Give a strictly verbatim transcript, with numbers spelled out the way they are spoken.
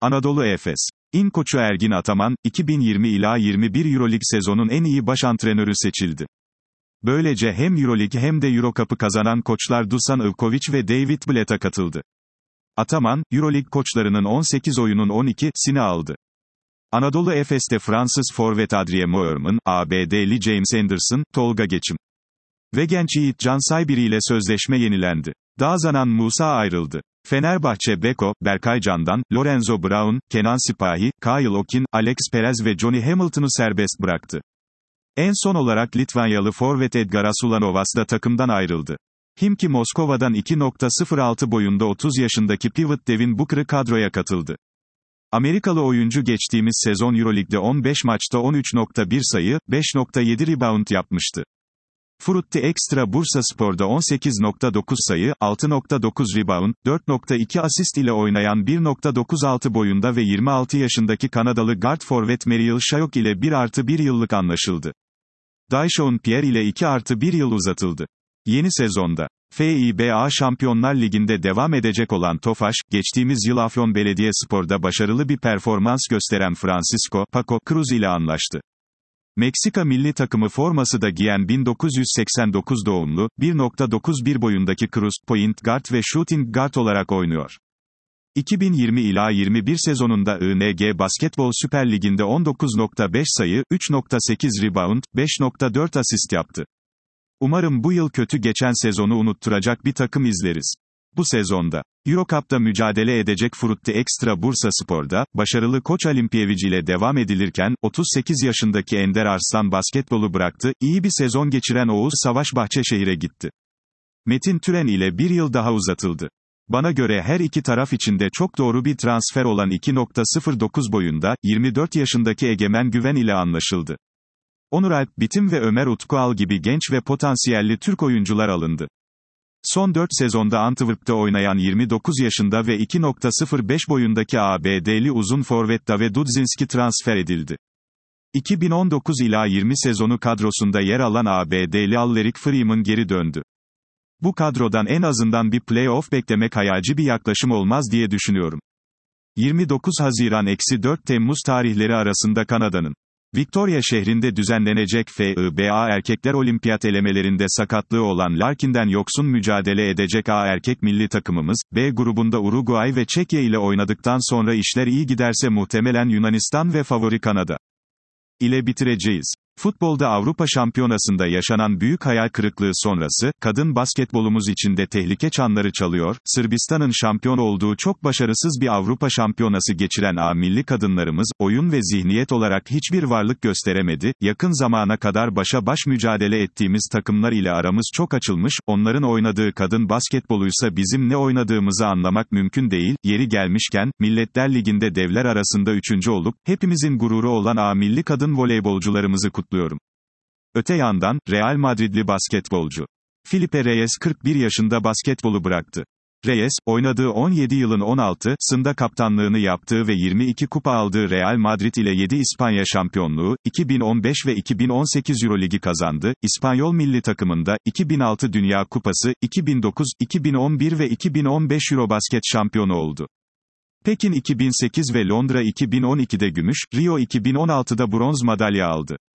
Anadolu Efes. İN koçu Ergin Ataman, iki bin yirmi ila yirmi bir Euroleague sezonun en iyi baş antrenörü seçildi. Böylece hem Euroleague hem de Eurocup'ı kazanan koçlar Dusan Ivkovic ve David Blatt'a katıldı. Ataman, Euroleague koçlarının on sekiz oyunun on ikisini aldı. Anadolu Efes'te Fransız forvet Adrien Moerman, A B D'li James Anderson, Tolga Geçim ve genç Yiğit Can Saybiri ile sözleşme yenilendi. Dağzanan Musa ayrıldı. Fenerbahçe Beko, Berkay Candan, Lorenzo Brown, Kenan Sipahi, Kyle Okin, Alex Perez ve Johnny Hamilton'u serbest bıraktı. En son olarak Litvanyalı forvet Edgaras Ulanovas da takımdan ayrıldı. Himki Moskova'dan iki nokta sıfır altı boyunda otuz yaşındaki pivot Devin Booker'ı kadroya katıldı. Amerikalı oyuncu geçtiğimiz sezon Euroleague'de on beş maçta on üç nokta bir sayı, beş nokta yedi rebound yapmıştı. Frutti Extra Bursaspor'da on sekiz nokta dokuz sayı, altı nokta dokuz rebound, dört nokta iki asist ile oynayan bir nokta dokuz altı boyunda ve yirmi altı yaşındaki Kanadalı guard forvet Mariel Shayok ile bir artı bir yıllık anlaşıldı. Daishaun Pierre ile iki artı bir yıl uzatıldı. Yeni sezonda F I B A Şampiyonlar Ligi'nde devam edecek olan Tofaş, geçtiğimiz yıl Afyon Belediyespor'da başarılı bir performans gösteren Francisco Paco Cruz ile anlaştı. Meksika milli takımı forması da giyen bin dokuz yüz seksen dokuz doğumlu, bir nokta dokuz bir boyundaki Cruz, point guard ve shooting guard olarak oynuyor. iki bin yirmi ila yirmi bir sezonunda I N G Basketbol Süper Ligi'nde on dokuz nokta beş sayı, üç nokta sekiz rebound, beş nokta dört asist yaptı. Umarım bu yıl kötü geçen sezonu unutturacak bir takım izleriz. Bu sezonda Eurocup'ta mücadele edecek Frutti Extra Bursaspor'da, başarılı koç Alimpiyevic ile devam edilirken, otuz sekiz yaşındaki Ender Arslan basketbolu bıraktı, iyi bir sezon geçiren Oğuz Savaş Bahçeşehir'e gitti. Metin Türen ile bir yıl daha uzatıldı. Bana göre her iki taraf için de çok doğru bir transfer olan iki nokta sıfır dokuz boyunda, yirmi dört yaşındaki Egemen Güven ile anlaşıldı. Onur Alp Bitim ve Ömer Utkual gibi genç ve potansiyelli Türk oyuncular alındı. Son dört sezonda Antwerp'te oynayan yirmi dokuz yaşında ve iki nokta sıfır beş boyundaki A B D'li uzun forvet David Dudzinski transfer edildi. iki bin on dokuz ila yirmi sezonu kadrosunda yer alan A B D'li Alaric Freeman geri döndü. Bu kadrodan en azından bir play-off beklemek hayalci bir yaklaşım olmaz diye düşünüyorum. yirmi dokuz Haziran - dört Temmuz tarihleri arasında Kanada'nın Victoria şehrinde düzenlenecek F I B A Erkekler Olimpiyat elemelerinde sakatlığı olan Larkin'den yoksun mücadele edecek A erkek milli takımımız, B grubunda Uruguay ve Çekya ile oynadıktan sonra işler iyi giderse muhtemelen Yunanistan ve favori Kanada ile bitireceğiz. Futbolda Avrupa Şampiyonası'nda yaşanan büyük hayal kırıklığı sonrası, kadın basketbolumuz için de tehlike çanları çalıyor. Sırbistan'ın şampiyon olduğu çok başarısız bir Avrupa Şampiyonası geçiren A milli kadınlarımız, oyun ve zihniyet olarak hiçbir varlık gösteremedi. Yakın zamana kadar başa baş mücadele ettiğimiz takımlar ile aramız çok açılmış, onların oynadığı kadın basketboluysa bizim ne oynadığımızı anlamak mümkün değil. Yeri gelmişken, Milletler Ligi'nde devler arasında üçüncü olup, hepimizin gururu olan A milli kadın voleybolcularımızı kutluyorum. Öte yandan, Real Madridli basketbolcu Felipe Reyes kırk bir yaşında basketbolu bıraktı. Reyes, oynadığı on yedi yılın on altısında kaptanlığını yaptığı ve yirmi iki kupa aldığı Real Madrid ile yedi İspanya şampiyonluğu, iki bin on beş ve iki bin on sekiz Euroligi kazandı. İspanyol milli takımında, iki bin altı Dünya Kupası, iki bin dokuz, iki bin on bir ve iki bin on beş Eurobasket şampiyonu oldu. Pekin iki bin sekiz ve Londra iki bin on ikide gümüş, Rio iki bin on altıda bronz madalya aldı.